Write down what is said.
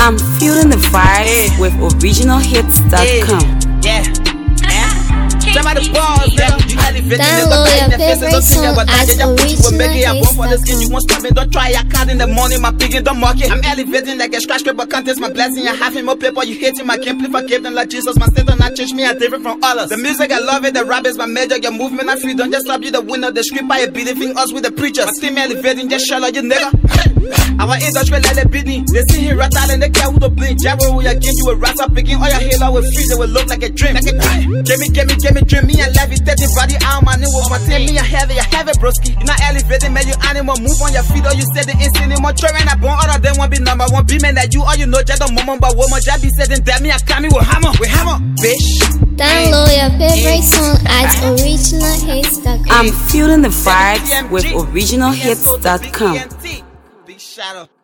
I'm feeling the vibes with originalhits.com. Yeah. Somebody balls, nigga. You elevating, Download your favorite song at originalhits.com. You won't stop me, don't try. I count in the morning, my pig in the market. I'm elevating like a skyscraper contest. My blessing, I have him more paper. You hating, my can't please forgive them like Jesus. My state not change me, I different from others. The music, I love it. The rap is my major. Your movement, I free. Don't just stop you, the winner. The script, I believing us with the preachers. My team elevating, just shut up, you nigga. Our industry let it beat me. They see him rat out and they care who to blink. Jabber, we again, you a rat up picking all your halo with freeze. It will look like a dream. Like a crime. Give me dream. Me and levitating body out my new with my team. Me, I have it, broski. You not elevating, man, you animal. Move on your feet or you said the instant. More train, I born all of them won't be number one. Be man that you all you know, just a moment, but woman, just be setting that me, I come with hammer, bitch. Download your favorite song at originalhits.com. I'm feeling the vibes with originalhits.com. Big shout out.